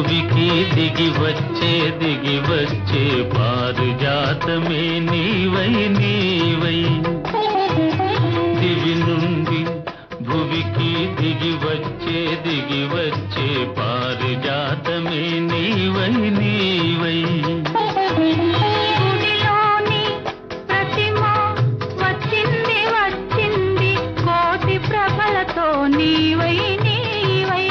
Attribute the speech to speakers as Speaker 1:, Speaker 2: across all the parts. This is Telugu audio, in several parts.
Speaker 1: భువికి దిగి వచ్చే పారిజాతమే నీవై నీవై. దివి నుండి భువికి దిగి వచ్చే పారిజాతమే నీవై నీవై.
Speaker 2: గుడిలోని ప్రతిమ వచ్చింది వచ్చింది కోటి ప్రభలతో నీవై నీవై.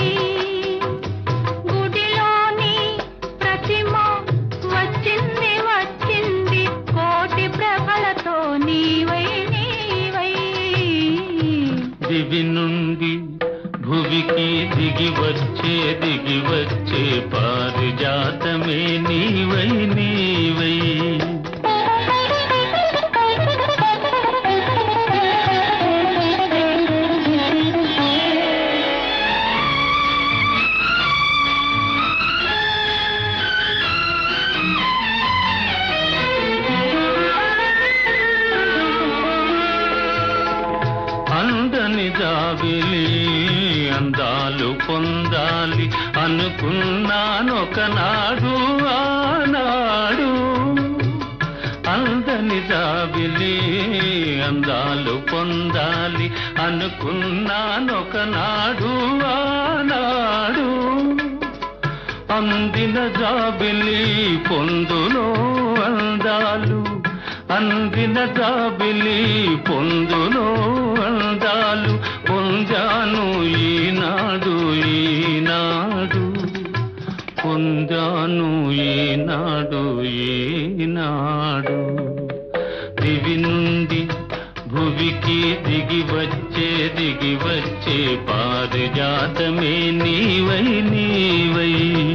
Speaker 2: గుడిలోని ప్రతిమ వచ్చింది వచ్చింది కోటి ప్రభలతో నీవై నీవై.
Speaker 1: దివి నుండి భువికి దిగి వచ్చే పారిజాతమే నీవై నీవై. అందని జాబిలి అందాలు పొందాలి అనుకున్నానొకనాడు ఆనాడు. అందని జాబిలి అందాలు పొందాలి అనుకున్నానొకనాడు ఆనాడు. అందిన జాబిలి పొందులో అందాలు అందిన జాబిలి పొందులో అందాలు పొందాను ఈనాడు ఈనాడు. పొందాను ఈనాడు ఈనాడు. దివి నుండి భువికి దిగి వచ్చే పారిజాతమే నీవై నీవై.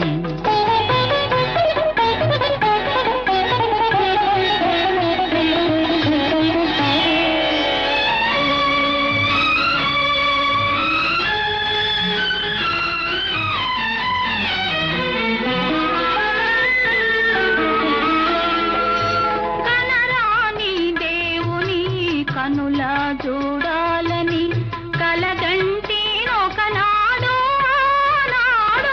Speaker 2: కనులా చూడాలని కలగంటి ఒకనాడు ఆనాడు.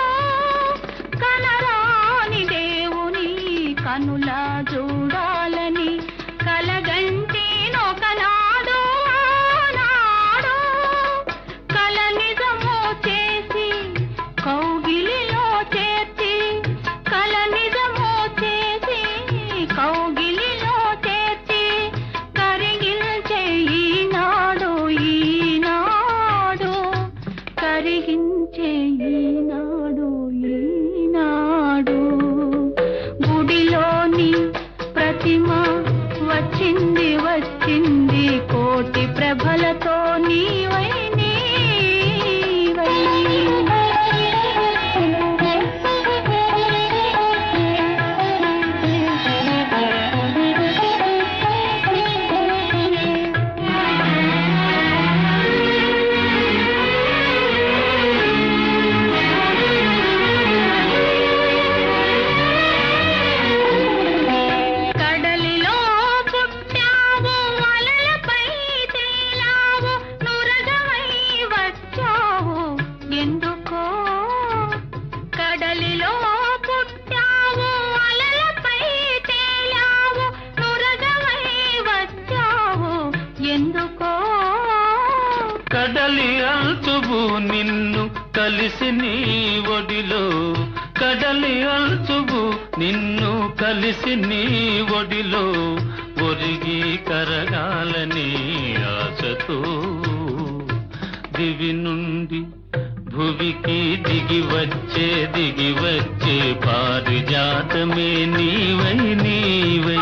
Speaker 2: కనరాని దేవుని కనులా చూడాలని కలగంటి ఒకనాడు ఆనాడు. కల నిజము చేసి కౌగిలిలో చేర్చి కల నిజము చేసి కౌగిలిలో చేర్చి కరిగించే ఈనాడు ఈనాడు. కరిగించే ఈనాడు ఈనాడు. గుడిలోని ప్రతిమ వచ్చింది వచ్చింది కోటి ప్రభలతో నీవై నీవై. కడలిలో పుట్టావు అలలపై తేలావు నురగవై వచ్చావు ఎందుకో. కడలిలో పుట్టావు అలలపై తేలావు నురగవై వచ్చావు ఎందుకో.
Speaker 1: కడలి అంచువు నిన్ను కలిసి నీ ఒడిలో. కడలి అంచువు నిన్ను కలిసి నీ ఒడిలో ఒరిగి కరగాలని ఆశతో. దివి నుండి భువికి దిగి వచ్చే పారిజాతమే నీవై నీవై.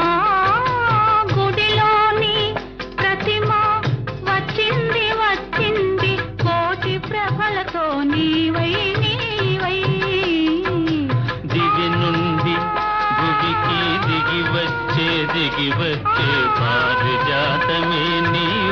Speaker 2: గుడిలోని ప్రతిమ వచ్చింది వచ్చింది కోటి ప్రభలతో నీవై నీవై.
Speaker 1: దివి నుండి భువికి దిగి వచ్చే పారిజాతమే నీవై.